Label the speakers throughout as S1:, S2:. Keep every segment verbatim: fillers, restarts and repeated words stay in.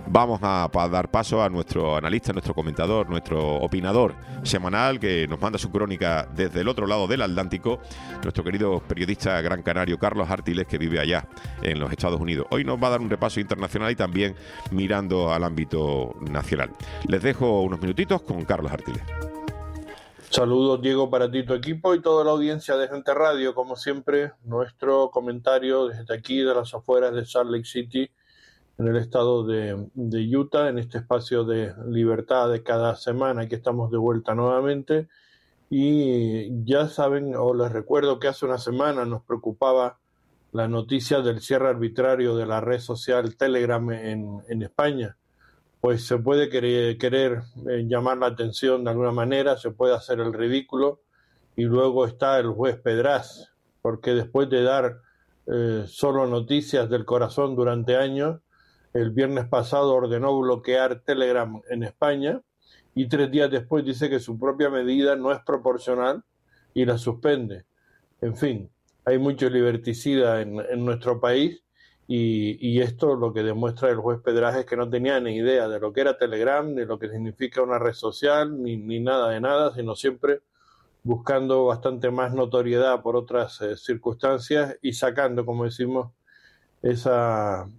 S1: vamos a, a dar paso a nuestro analista, nuestro comentador, nuestro opinador semanal que nos manda su crónica desde el otro lado del Atlántico, nuestro querido periodista gran canario Carlos Artiles, que vive allá en los Estados Unidos. Hoy nos va a dar un repaso internacional y también mirando al ámbito nacional. Les dejo unos minutitos con Carlos Artiles.
S2: Saludos, Diego, para ti, tu equipo y toda la audiencia de Gente Radio. Como siempre, nuestro comentario desde aquí, de las afueras de Salt Lake City, en el estado de, de Utah, en este espacio de libertad de cada semana, que estamos de vuelta nuevamente. Y ya saben, o les recuerdo que hace una semana nos preocupaba la noticia del cierre arbitrario de la red social Telegram en, en España. Pues se puede querer, querer eh, llamar la atención de alguna manera, se puede hacer el ridículo, y luego está el juez Pedraz, porque después de dar eh, solo noticias del corazón durante años, el viernes pasado ordenó bloquear Telegram en España, y tres días después dice que su propia medida no es proporcional y la suspende. En fin, hay mucho liberticida en, en nuestro país. Y, y esto lo que demuestra el juez Pedraz es que no tenía ni idea de lo que era Telegram, ni lo que significa una red social, ni, ni nada de nada, sino siempre buscando bastante más notoriedad por otras eh, circunstancias y sacando, como decimos, esas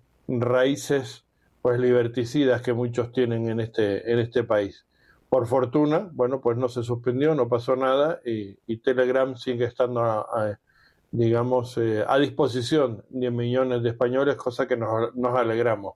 S2: raíces pues liberticidas que muchos tienen en este, en este país. Por fortuna, bueno, pues no se suspendió, no pasó nada, y, y Telegram sigue estando a, a digamos, eh, a disposición de millones de españoles, cosa que nos, nos alegramos.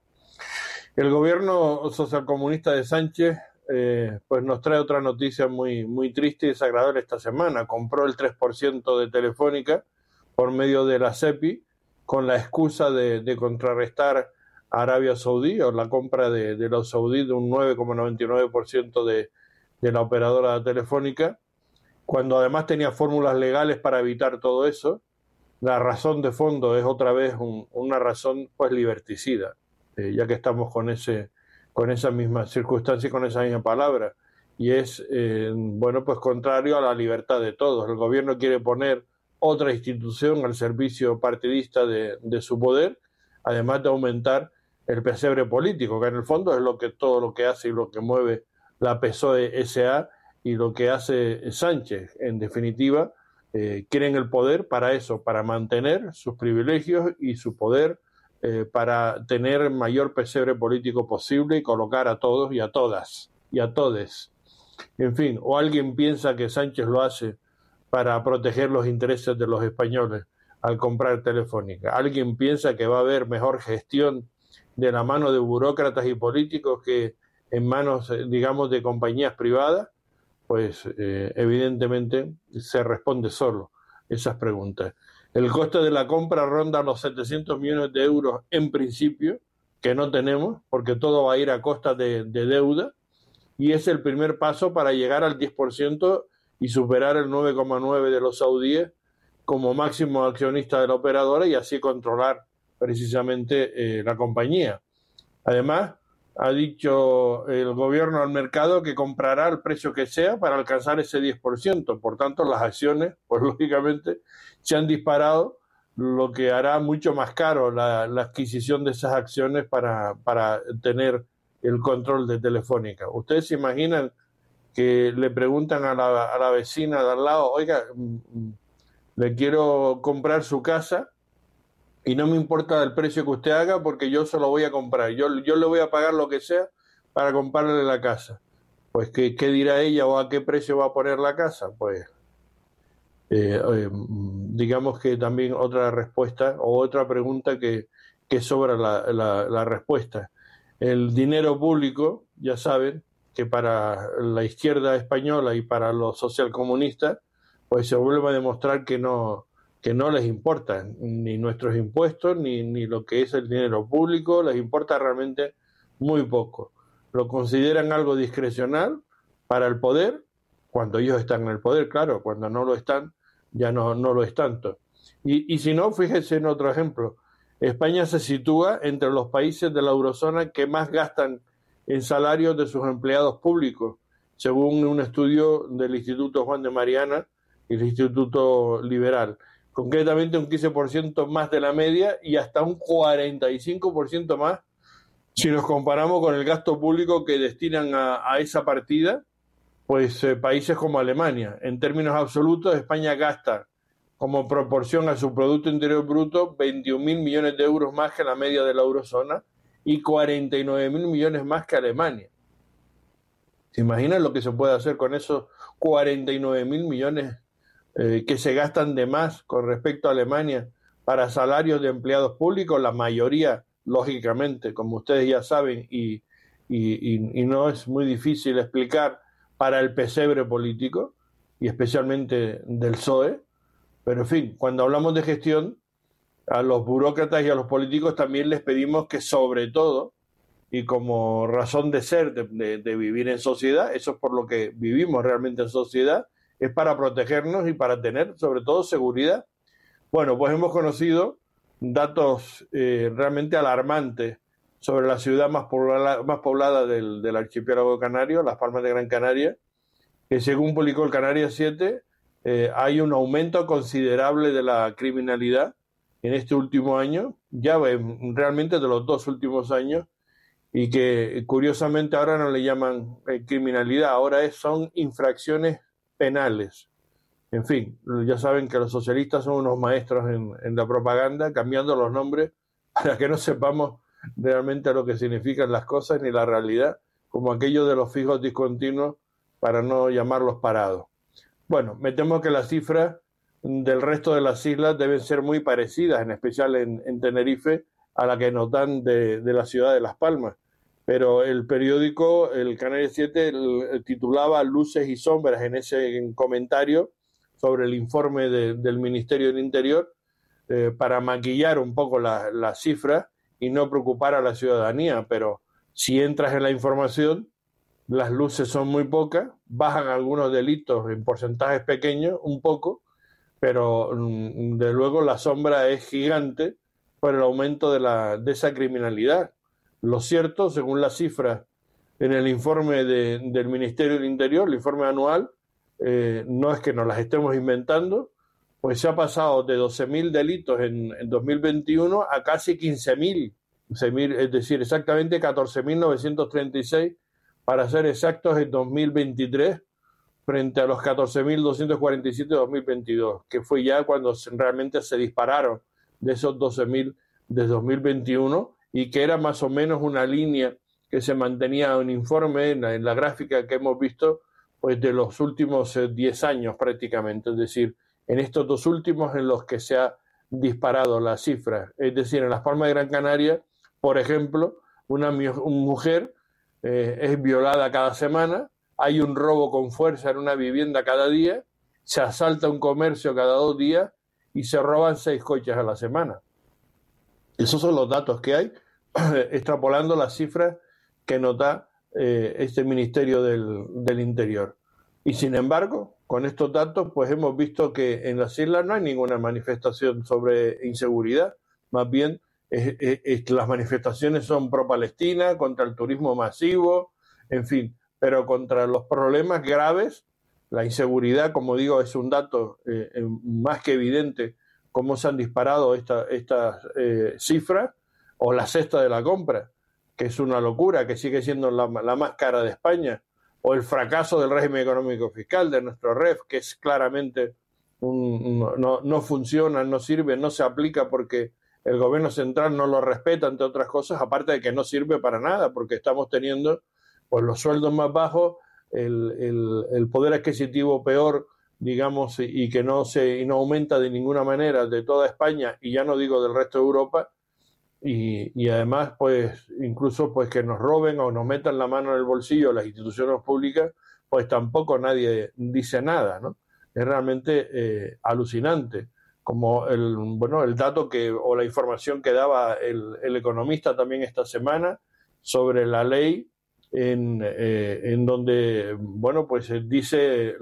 S2: El gobierno socialcomunista de Sánchez eh, pues nos trae otra noticia muy, muy triste y desagradable esta semana. Compró el tres por ciento de Telefónica por medio de la SEPI, con la excusa de, de contrarrestar a Arabia Saudí, o la compra de, de los saudíes de un nueve coma noventa y nueve por ciento de, de la operadora Telefónica, cuando además tenía fórmulas legales para evitar todo eso. La razón de fondo es otra vez un, una razón pues liberticida, eh, ya que estamos con ese con esa misma circunstancia y con esa misma palabra, y es eh, bueno pues contrario a la libertad de todos. El gobierno quiere poner otra institución al servicio partidista de, de su poder, además de aumentar el pesebre político, que en el fondo es lo que todo lo que hace y lo que mueve la P S O E S A y lo que hace Sánchez. En definitiva, eh, quieren el poder para eso, para mantener sus privilegios y su poder, eh, para tener el mayor pesebre político posible y colocar a todos y a todas y a todes. En fin, o alguien piensa que Sánchez lo hace para proteger los intereses de los españoles al comprar Telefónica. Alguien piensa que va a haber mejor gestión de la mano de burócratas y políticos que en manos, digamos, de compañías privadas. Pues eh, evidentemente se responde solo esas preguntas. El coste de la compra ronda los setecientos millones de euros en principio, que no tenemos, porque todo va a ir a costa de, de deuda, y es el primer paso para llegar al diez por ciento y superar el nueve coma nueve por ciento de los saudíes como máximo accionista de la operadora, y así controlar precisamente eh, la compañía. Además, ha dicho el gobierno al mercado que comprará al precio que sea para alcanzar ese diez por ciento. Por tanto, las acciones, pues lógicamente, se han disparado, lo que hará mucho más caro la, la adquisición de esas acciones para, para tener el control de Telefónica. ¿Ustedes se imaginan que le preguntan a la, a la vecina de al lado, oiga, le quiero comprar su casa y no me importa el precio que usted haga porque yo se lo voy a comprar, yo, yo le voy a pagar lo que sea para comprarle la casa? Pues ¿qué, qué dirá ella, o a qué precio va a poner la casa? Pues eh, eh, digamos que también otra respuesta o otra pregunta que, que sobra la, la, la respuesta. El dinero público, ya saben que para la izquierda española y para los socialcomunistas, pues se vuelve a demostrar que no que no les importa ni nuestros impuestos, ni, ni lo que es el dinero público, les importa realmente muy poco. Lo consideran algo discrecional para el poder, cuando ellos están en el poder, claro, cuando no lo están, ya no, no lo es tanto. Y, y si no, fíjense en otro ejemplo. España se sitúa entre los países de la eurozona que más gastan en salarios de sus empleados públicos, según un estudio del Instituto Juan de Mariana y el Instituto Liberal. Concretamente un quince por ciento más de la media y hasta un cuarenta y cinco por ciento más Si nos comparamos con el gasto público que destinan a, a esa partida, pues eh, países como Alemania, en términos absolutos, España gasta como proporción a su Producto Interior Bruto veintiún mil millones de euros más que la media de la eurozona y cuarenta y nueve mil millones más que Alemania. ¿Se imaginan lo que se puede hacer con esos cuarenta y nueve mil millones eh, que se gastan de más con respecto a Alemania para salarios de empleados públicos? La mayoría, lógicamente, como ustedes ya saben, y, y, y, y no es muy difícil explicar, para el pesebre político, y especialmente del P S O E. Pero en fin, cuando hablamos de gestión, a los burócratas y a los políticos también les pedimos que, sobre todo, y como razón de ser, de, de, de vivir en sociedad, eso es por lo que vivimos realmente en sociedad, es para protegernos y para tener, sobre todo, seguridad. Bueno, pues hemos conocido datos eh, realmente alarmantes sobre la ciudad más poblada, más poblada del, del archipiélago canario, Las Palmas de Gran Canaria, que según publicó el Canarias siete, eh, hay un aumento considerable de la criminalidad en este último año, ya realmente de los dos últimos años, y que curiosamente ahora no le llaman eh, criminalidad, ahora es, son infracciones penales. En fin, ya saben que los socialistas son unos maestros en, en la propaganda, cambiando los nombres para que no sepamos realmente lo que significan las cosas ni la realidad, como aquello de los fijos discontinuos para no llamarlos parados. Bueno, me temo que las cifras del resto de las islas deben ser muy parecidas, en especial en, en Tenerife, a la que nos dan de, de la ciudad de Las Palmas. Pero el periódico, el Canarias siete, el, titulaba Luces y Sombras en ese en comentario sobre el informe de, del Ministerio del Interior, eh, para maquillar un poco las la cifras y no preocupar a la ciudadanía. Pero si entras en la información, las luces son muy pocas, bajan algunos delitos en porcentajes pequeños, un poco, pero de luego la sombra es gigante por el aumento de, la, de esa criminalidad. Lo cierto, según las cifras en el informe de, del Ministerio del Interior, el informe anual, eh, no es que nos las estemos inventando, pues se ha pasado de doce mil delitos en, en dos mil veintiuno a casi quince mil, es decir, exactamente catorce mil novecientos treinta y seis, para ser exactos, en dos mil veintitrés, frente a los catorce mil doscientos cuarenta y siete de dos mil veintidós, que fue ya cuando realmente se dispararon de esos doce mil de dos mil veintiuno, y que era más o menos una línea que se mantenía en informe, en la, en la gráfica que hemos visto, pues de los últimos eh, diez años prácticamente, es decir, en estos dos últimos en los que se ha disparado la cifra. Es decir, en Las Palmas de Gran Canaria, por ejemplo, una, una mujer eh, es violada cada semana, hay un robo con fuerza en una vivienda cada día, se asalta un comercio cada dos días y se roban seis coches a la semana. Esos son los datos que hay, extrapolando las cifras que nos da eh, este Ministerio del, del Interior. Y sin embargo, con estos datos, pues hemos visto que en las islas no hay ninguna manifestación sobre inseguridad, más bien es, es, es, las manifestaciones son pro-Palestina, contra el turismo masivo, en fin, pero contra los problemas graves, la inseguridad, como digo, es un dato eh, más que evidente, cómo se han disparado esta, estas eh, cifras, o la cesta de la compra, que es una locura, que sigue siendo la, la más cara de España, o el fracaso del régimen económico fiscal de nuestro R E F, que es claramente un, no, no funciona, no sirve, no se aplica porque el gobierno central no lo respeta, entre otras cosas, aparte de que no sirve para nada, porque estamos teniendo pues, los sueldos más bajos, el, el, el poder adquisitivo peor, digamos, y que no se y no aumenta de ninguna manera de toda España, y ya no digo del resto de Europa, y, y además, pues, incluso pues que nos roben o nos metan la mano en el bolsillo las instituciones públicas, pues tampoco nadie dice nada, ¿no? Es realmente eh, alucinante, como el, bueno, el dato que, o la información que daba el, el Economista también esta semana sobre la ley en, eh, en donde, bueno, pues dice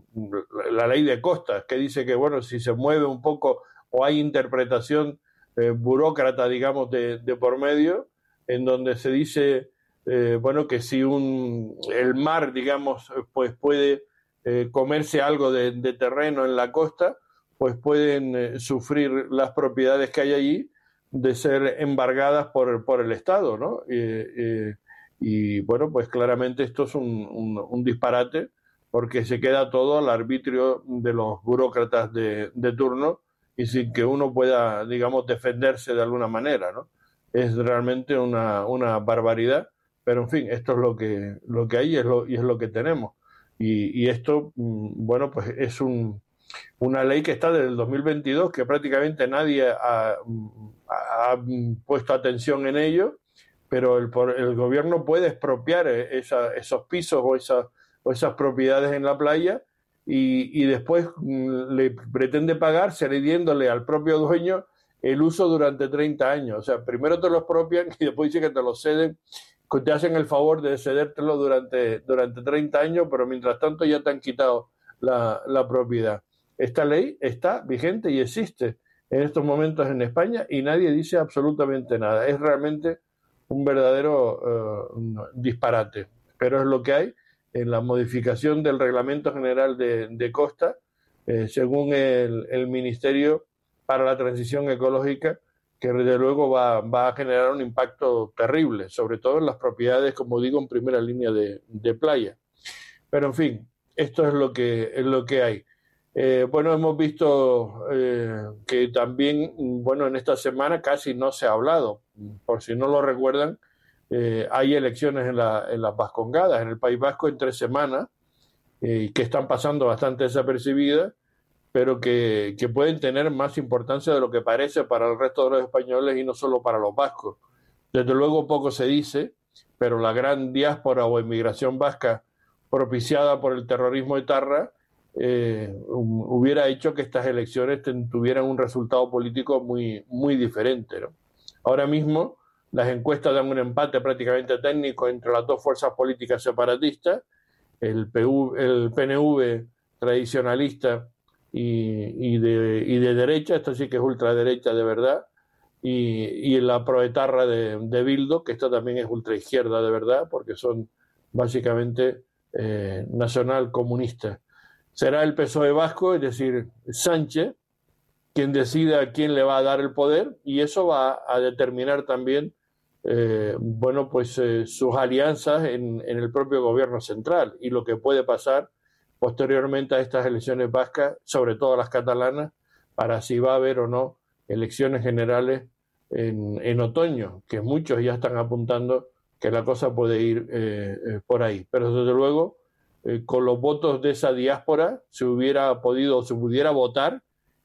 S2: la ley de costas, que dice que, bueno, si se mueve un poco o hay interpretación eh, burócrata, digamos, de, de por medio, en donde se dice, eh, bueno, que si un el mar, digamos, pues puede eh, comerse algo de, de terreno en la costa, pues pueden eh, sufrir las propiedades que hay allí, de ser embargadas por, por el Estado, ¿no? Eh, eh, y bueno, pues claramente esto es un, un, un disparate, porque se queda todo al arbitrio de los burócratas de, de turno y sin que uno pueda, digamos, defenderse de alguna manera, ¿no? Es realmente una, una barbaridad, pero en fin, esto es lo que, lo que hay y es lo, y es lo que tenemos. Y, y esto, bueno, pues es un, una ley que está desde el dos mil veintidós, que prácticamente nadie ha, ha puesto atención en ello, pero el, el gobierno puede expropiar esa, esos pisos o, esa, o esas propiedades en la playa y, y después le pretende pagar cediéndole al propio dueño el uso durante treinta años. O sea, primero te lo expropian y después dice que te lo ceden, que te hacen el favor de cedértelo durante, durante treinta años, pero mientras tanto ya te han quitado la, la propiedad. Esta ley está vigente y existe en estos momentos en España y nadie dice absolutamente nada. Es realmente un verdadero uh, disparate, pero es lo que hay en la modificación del Reglamento General de, de Costa, eh, según el, el Ministerio para la Transición Ecológica, que desde luego va, va a generar un impacto terrible, sobre todo en las propiedades, como digo, en primera línea de, de playa. Pero en fin, esto es lo que, es lo que hay. Eh, bueno, hemos visto eh, que también, bueno, en esta semana casi no se ha hablado. Por si no lo recuerdan, eh, hay elecciones en, la, en las Vascongadas, en el País Vasco, en tres semanas, eh, que están pasando bastante desapercibidas, pero que, que pueden tener más importancia de lo que parece para el resto de los españoles y no solo para los vascos. Desde luego poco se dice, pero la gran diáspora o emigración vasca propiciada por el terrorismo etarra eh, hubiera hecho que estas elecciones tuvieran un resultado político muy, muy diferente, ¿no? Ahora mismo las encuestas dan un empate prácticamente técnico entre las dos fuerzas políticas separatistas, el, P V, el P N V tradicionalista y, y, de, y de derecha, esto sí que es ultraderecha de verdad, y, y la proetarra de, de Bildu, que esta también es ultraizquierda de verdad, porque son básicamente eh, nacional comunistas. Será el P S O E vasco, es decir, Sánchez, quien decida a quién le va a dar el poder, y eso va a determinar también eh, bueno, pues eh, sus alianzas en, en el propio gobierno central y lo que puede pasar posteriormente a estas elecciones vascas, sobre todo las catalanas, para si va a haber o no elecciones generales en, en otoño, que muchos ya están apuntando que la cosa puede ir eh, eh, por ahí. Pero desde luego, eh, con los votos de esa diáspora, se hubiera podido, se pudiera votar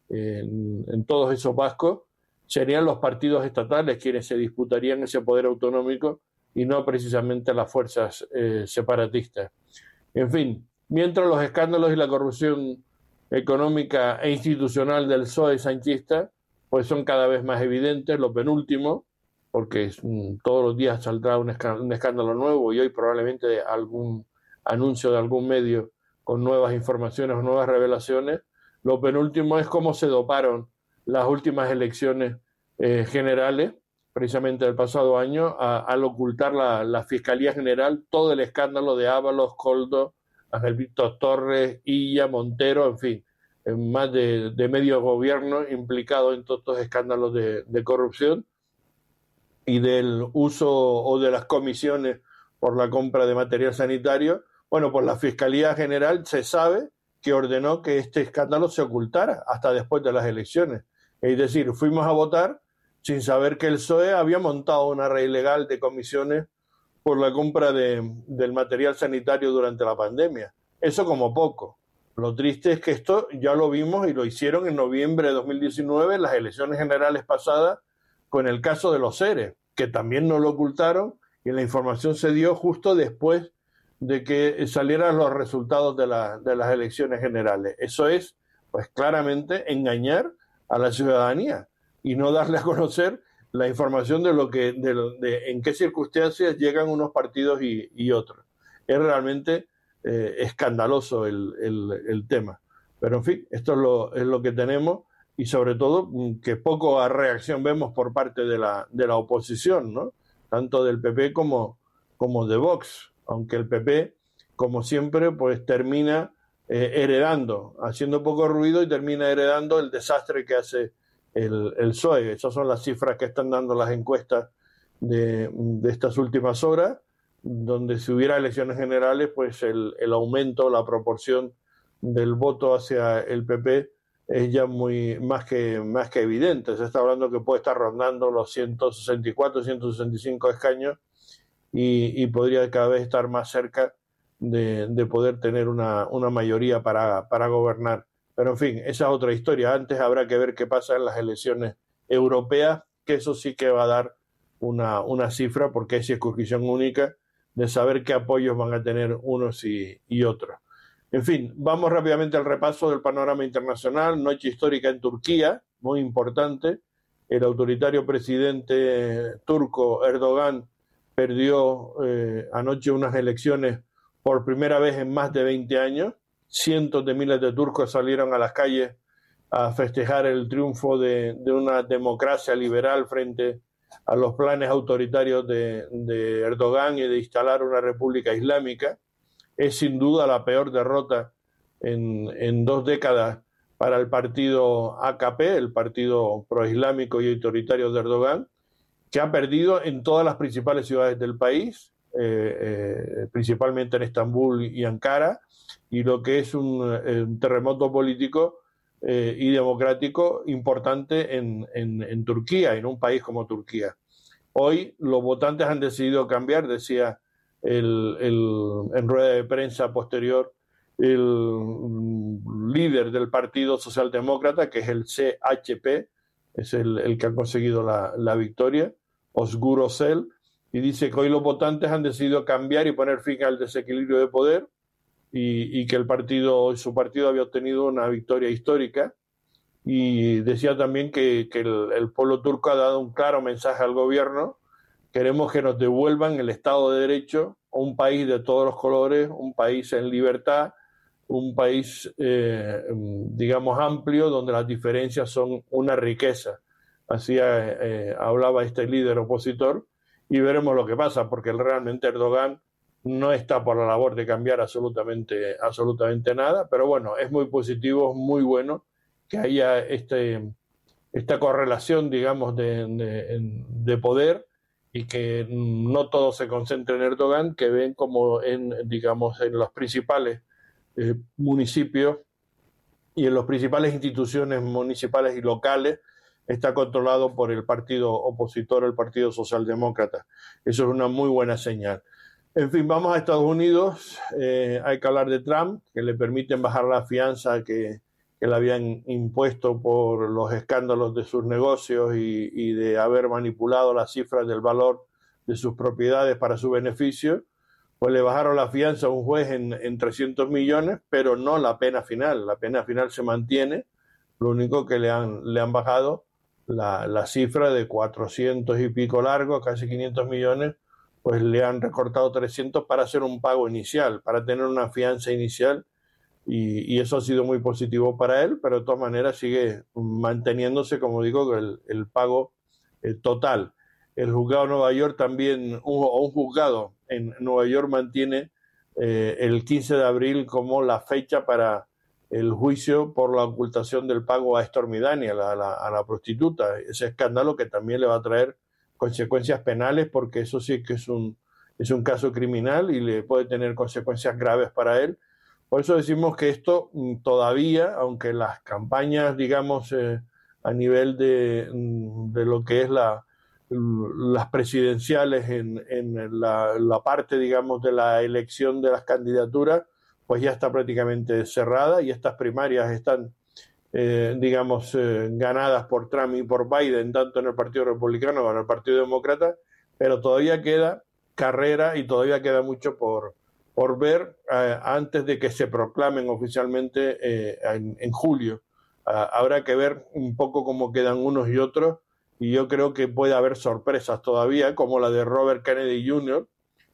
S2: en, en todos esos vascos, serían los partidos estatales quienes se disputarían ese poder autonómico y no precisamente las fuerzas eh, separatistas. En fin, mientras los escándalos y la corrupción económica e institucional del P S O E sanchista pues son cada vez más evidentes, lo penúltimo, porque mm, todos los días saldrá un, escándalo, un escándalo nuevo y hoy probablemente algún anuncio de algún medio con nuevas informaciones o nuevas revelaciones. Lo penúltimo es cómo se doparon las últimas elecciones eh, generales, precisamente del pasado año, a, al ocultar la, la Fiscalía General todo el escándalo de Ábalos, Koldo, Ángel Víctor Torres, Illa, Montero, en fin, en más de, de medio gobierno implicado en todos estos escándalos de, de corrupción y del uso o de las comisiones por la compra de material sanitario. Bueno, pues la Fiscalía General se sabe que ordenó que este escándalo se ocultara hasta después de las elecciones. Es decir, fuimos a votar sin saber que el P S O E había montado una red ilegal de comisiones por la compra de, del material sanitario durante la pandemia. Eso como poco. Lo triste es que esto ya lo vimos y lo hicieron en noviembre de dos mil diecinueve, en las elecciones generales pasadas, con el caso de los seres, que también no lo ocultaron y la información se dio justo después de que salieran los resultados de, la, de las elecciones generales. Eso es, pues claramente, engañar a la ciudadanía y no darle a conocer la información de lo que, de, de en qué circunstancias llegan unos partidos y, y otros. Es realmente eh, escandaloso el, el, el tema. Pero en fin, esto es lo, es lo que tenemos y sobre todo que poco reacción vemos por parte de la, de la oposición, ¿no? Tanto del P P como, como de Vox, aunque el P P, como siempre, pues termina eh, heredando, haciendo poco ruido y termina heredando el desastre que hace el, el P S O E. Esas son las cifras que están dando las encuestas de, de estas últimas horas, donde si hubiera elecciones generales, pues el, el aumento, la proporción del voto hacia el P P es ya muy más que, más que evidente. Se está hablando que puede estar rondando los ciento sesenta y cuatro, ciento sesenta y cinco escaños y, y podría cada vez estar más cerca de, de poder tener una, una mayoría para, para gobernar. Pero en fin, esa es otra historia. Antes habrá que ver qué pasa en las elecciones europeas, que eso sí que va a dar una, una cifra, porque es circunscripción única, de saber qué apoyos van a tener unos y, y otros. En fin, vamos rápidamente al repaso del panorama internacional. Noche histórica en Turquía, muy importante. El autoritario presidente turco Erdogan perdió eh, anoche unas elecciones por primera vez en más de veinte años. Cientos de miles de turcos salieron a las calles a festejar el triunfo de, de una democracia liberal frente a los planes autoritarios de, de Erdogan y de instalar una república islámica. Es sin duda la peor derrota en, en dos décadas para el partido A K P, el partido proislámico y autoritario de Erdogan, que ha perdido en todas las principales ciudades del país, eh, eh, principalmente en Estambul y Ankara, y lo que es un, un terremoto político eh, y democrático importante en, en, en Turquía, en un país como Turquía. Hoy los votantes han decidido cambiar, decía el, el, en rueda de prensa posterior el líder del Partido Socialdemócrata, que es el C H P, es el, el que ha conseguido la, la victoria, Özgür Özel, y dice que hoy los votantes han decidido cambiar y poner fin al desequilibrio de poder y, y que el partido, su partido había obtenido una victoria histórica. Y decía también que, que el, el pueblo turco ha dado un claro mensaje al gobierno: queremos que nos devuelvan el Estado de Derecho, un país de todos los colores, un país en libertad, un país, eh, digamos, amplio, donde las diferencias son una riqueza. Así eh, hablaba este líder opositor, y veremos lo que pasa, porque realmente Erdogan no está por la labor de cambiar absolutamente, absolutamente nada, pero bueno, es muy positivo, muy bueno que haya este, esta correlación, digamos, de, de, de poder, y que no todo se concentre en Erdogan, que ven como en, digamos, en los principales eh, municipios y en las principales instituciones municipales y locales está controlado por el partido opositor, el Partido Socialdemócrata. Eso es una muy buena señal. En fin, vamos a Estados Unidos. Eh, hay que hablar de Trump, que le permiten bajar la fianza que, que le habían impuesto por los escándalos de sus negocios y, y de haber manipulado las cifras del valor de sus propiedades para su beneficio. Pues le bajaron la fianza a un juez en, en trescientos millones, pero no la pena final. La pena final se mantiene. Lo único que le han, le han bajado la, la cifra de cuatrocientos y pico largos, casi quinientos millones, pues le han recortado trescientos para hacer un pago inicial, para tener una fianza inicial, y, y eso ha sido muy positivo para él, pero de todas maneras sigue manteniéndose, como digo, el, el pago eh, total. El juzgado de Nueva York también, un, o un juzgado en Nueva York mantiene eh, el quince de abril como la fecha para el juicio por la ocultación del pago a Stormy Daniels, a la, a la prostituta. Ese escándalo que también le va a traer consecuencias penales, porque eso sí que es un, es un caso criminal y le puede tener consecuencias graves para él. Por eso decimos que esto todavía, aunque las campañas, digamos, eh, a nivel de, de lo que es la, las presidenciales en, en la, la parte, digamos, de la elección de las candidaturas, pues ya está prácticamente cerrada, y estas primarias están, eh, digamos, eh, ganadas por Trump y por Biden, tanto en el Partido Republicano como en el Partido Demócrata, pero todavía queda carrera y todavía queda mucho por, por ver eh, antes de que se proclamen oficialmente eh, en, en julio. Uh, habrá que ver un poco cómo quedan unos y otros, y yo creo que puede haber sorpresas todavía, como la de Robert Kennedy junior,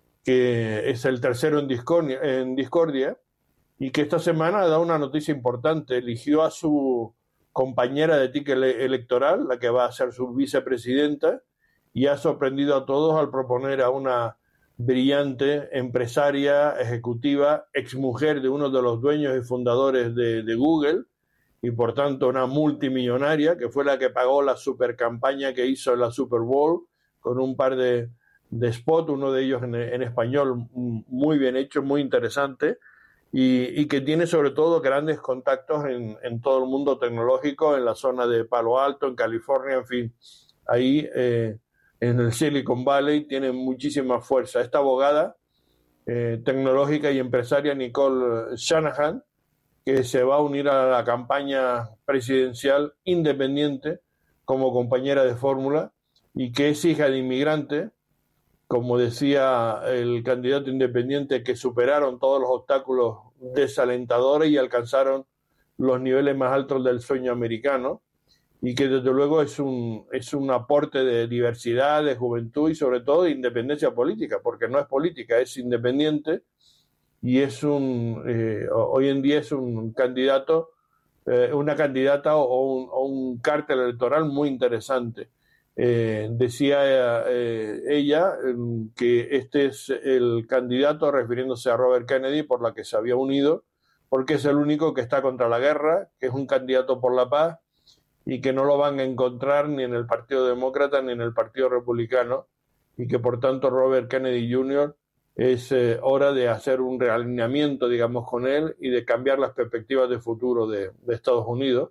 S2: que es el tercero en discordia, en discordia, y que esta semana da una noticia importante. Eligió a su compañera de ticket electoral, la que va a ser su vicepresidenta, y ha sorprendido a todos al proponer a una brillante empresaria, ejecutiva, exmujer de uno de los dueños y fundadores de, de Google, y por tanto una multimillonaria, que fue la que pagó la super campaña que hizo en la Super Bowl, con un par de, de spots, uno de ellos en, en español muy bien hecho, muy interesante, y, y que tiene sobre todo grandes contactos en, en todo el mundo tecnológico, en la zona de Palo Alto, en California, en fin, ahí eh, en el Silicon Valley tiene muchísima fuerza. Esta abogada eh, tecnológica y empresaria Nicole Shanahan, que se va a unir a la campaña presidencial independiente como compañera de fórmula y que es hija de inmigrante, como decía el candidato independiente, que superaron todos los obstáculos desalentadores y alcanzaron los niveles más altos del sueño americano, y que desde luego es un, es un aporte de diversidad, de juventud y sobre todo de independencia política, porque no es política, es independiente. Y es un, eh, hoy en día es un candidato, eh, una candidata o un, o un cártel electoral muy interesante. Eh, decía eh, ella eh, que este es el candidato, refiriéndose a Robert Kennedy, por la que se había unido, porque es el único que está contra la guerra, que es un candidato por la paz y que no lo van a encontrar ni en el Partido Demócrata ni en el Partido Republicano, y que por tanto Robert Kennedy junior es eh, hora de hacer un realineamiento, digamos, con él y de cambiar las perspectivas de futuro de, de Estados Unidos.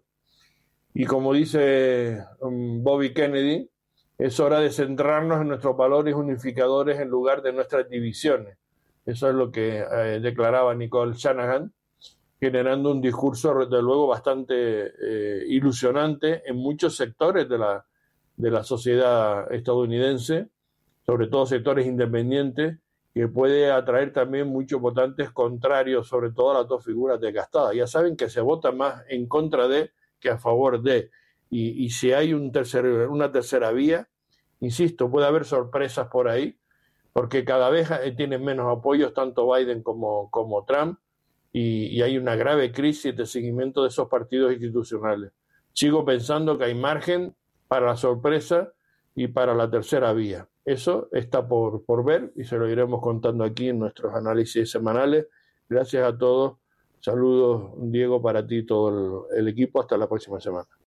S2: Y como dice um, Bobby Kennedy, es hora de centrarnos en nuestros valores unificadores en lugar de nuestras divisiones. Eso es lo que eh, declaraba Nicole Shanahan, generando un discurso, desde luego, bastante eh, ilusionante en muchos sectores de la, de la sociedad estadounidense, sobre todo sectores independientes, que puede atraer también muchos votantes contrarios, sobre todo a las dos figuras desgastadas. Ya saben que se vota más en contra de que a favor de. Y, y si hay un tercer, una tercera vía, insisto, puede haber sorpresas por ahí, porque cada vez tienen menos apoyos tanto Biden como, como Trump, y, y hay una grave crisis de seguimiento de esos partidos institucionales. Sigo pensando que hay margen para la sorpresa y para la tercera vía. Eso está por, por ver y se lo iremos contando aquí en nuestros análisis semanales. Gracias a todos. Saludos, Diego, para ti y todo el, el equipo. Hasta la próxima semana.